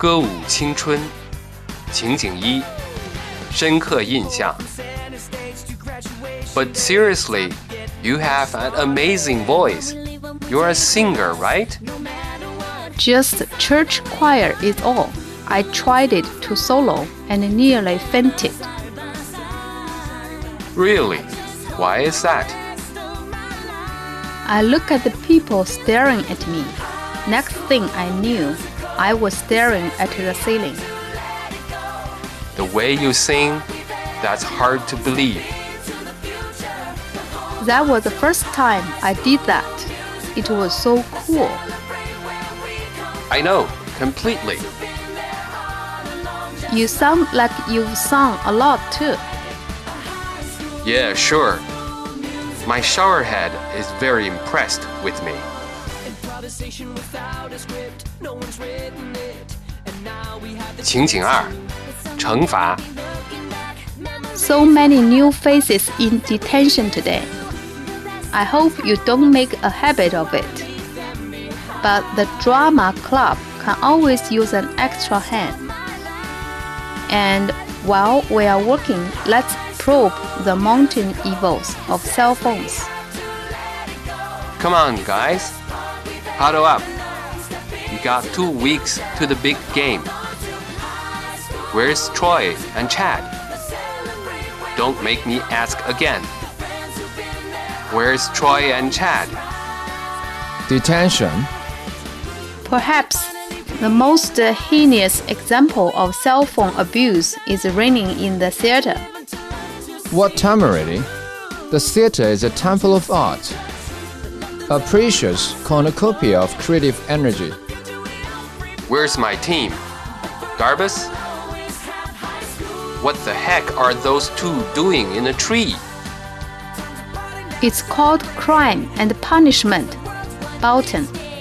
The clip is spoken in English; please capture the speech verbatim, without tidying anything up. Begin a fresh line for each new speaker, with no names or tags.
歌舞青春，情景一，深刻印象。But seriously, you have an amazing voice. You're a singer, right?
Just church choir is all. I tried it to solo and nearly fainted.
Really? Why is that?
I looked at the people staring at me. Next thing I knew, I was staring at the ceiling.
The way you sing, that's hard to believe.
That was the first time I did that. It was so cool.
I know, completely.
You sound like you've sung a lot too.
Yeah, sure. My showerhead is very impressed with me. Improvisation without a script, no one's written it. And now we have the 情景二，惩罚。
So many new faces in detention today. I hope you don't make a habit of it. But the drama club can always use an extra hand. And while we are working, let's probe the mountain evils of cell phones.
Come on, guys. Huddle up. We got two weeks to the big game. Where's Troy and Chad? Don't make me ask again. Where's Troy and Chad?
Detention.
Perhaps the most heinous example of cell phone abuse is raining in the theater.
What time already? The theater is a temple of art, a precious cornucopia of creative energy.
Where's my team? Garbus? What the heck are those two doing in a tree?
It's called crime and punishment, Bolton.